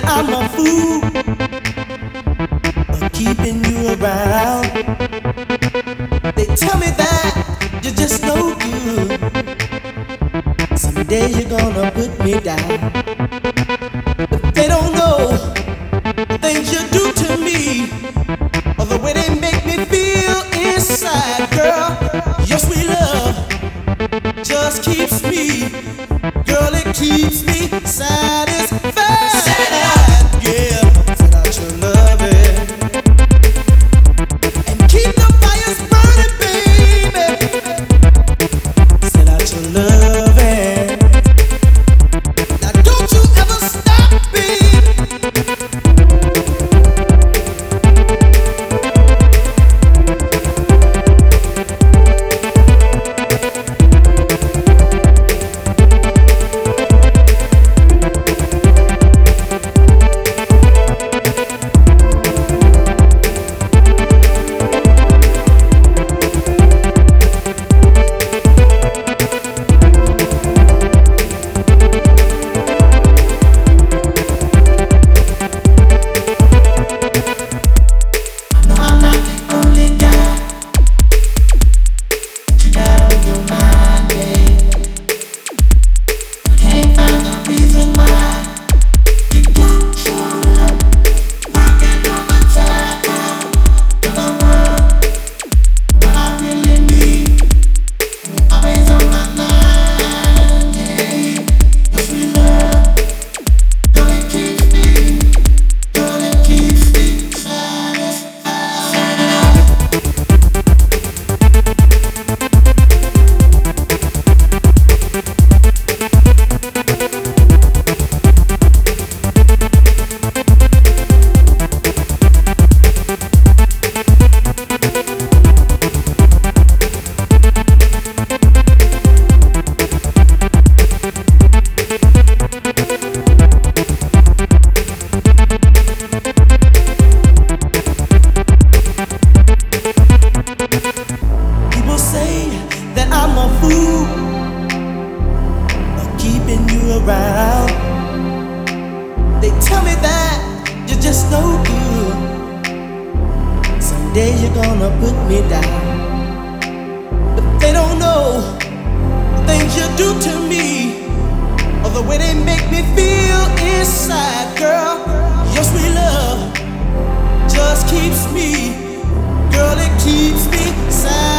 I'm a fool for keeping you around. They tell me that you're just no good. Someday you're gonna put me down. But they don't know the things you do to me, or the way they make me feel inside, girl. Your sweet love just keeps me, girl, it keeps me satisfied. Yeah, without your loving, and keep the fires burning, baby. Without your loving, now don't you ever stop, baby. People say that I'm a fool for keeping you around. They tell me that you're just no good. Someday you're gonna put me down. But they don't know the things you do to me, or the way they make me feel inside, girl. Your sweet love just keeps me, girl, it keeps me sad.